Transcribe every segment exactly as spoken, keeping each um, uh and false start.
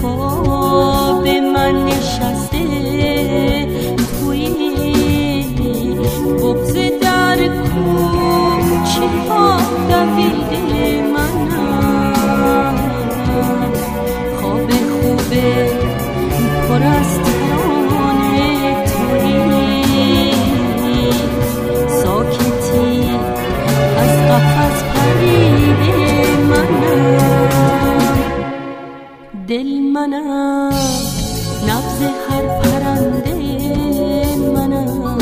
خواب من نشسته توی بغض در کوچه ها دویده منم. خواب خوبه پر از ترانه توی ساکتی از قفس پریده منم. دل منم نبض هر پرنده منم.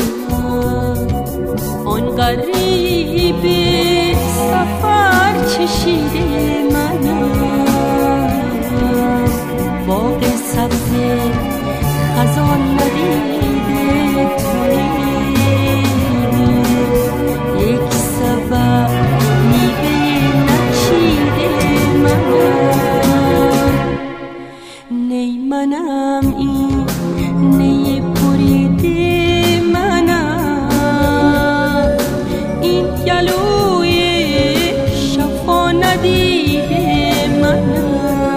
آن غریب سفر چشیده منم. باغ سبز خزان ندیده توی یک سبب میوه نچیده منم. نی منم این نی بریده منم. این گلوی شفا ندیده منم.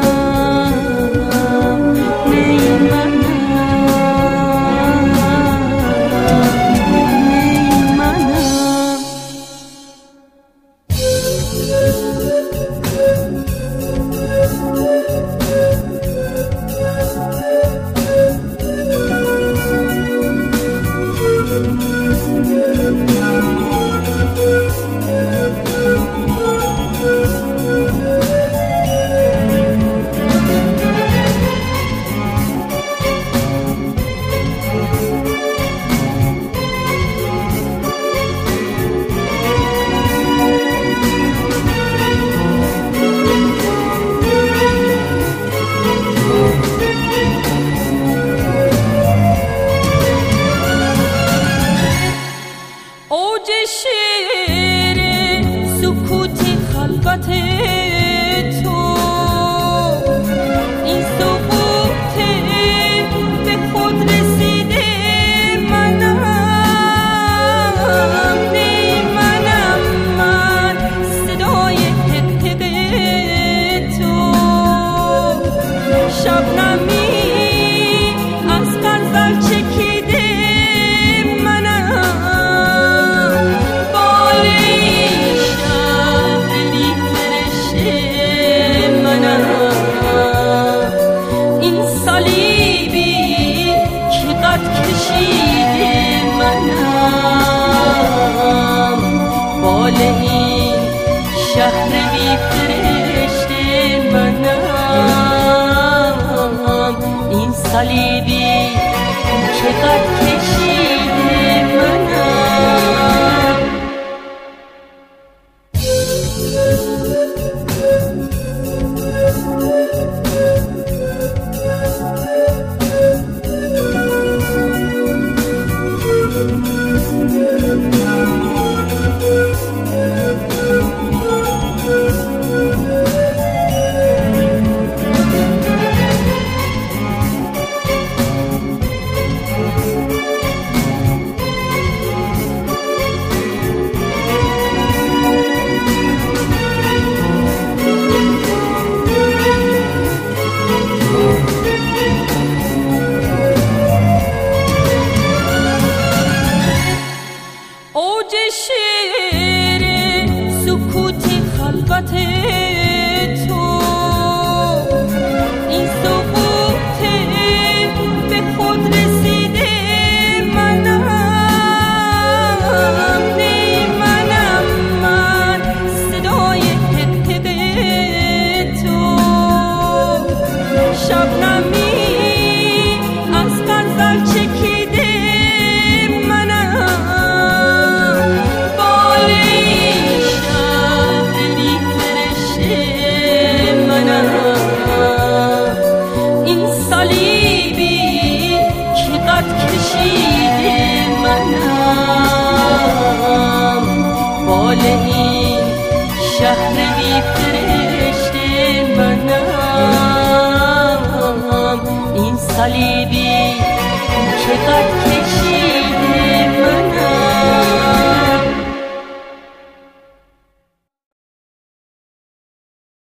شهر بی فرشته منم. این صلیبی که قد کشیده منم. شهر بی فرشته منم. این صلیب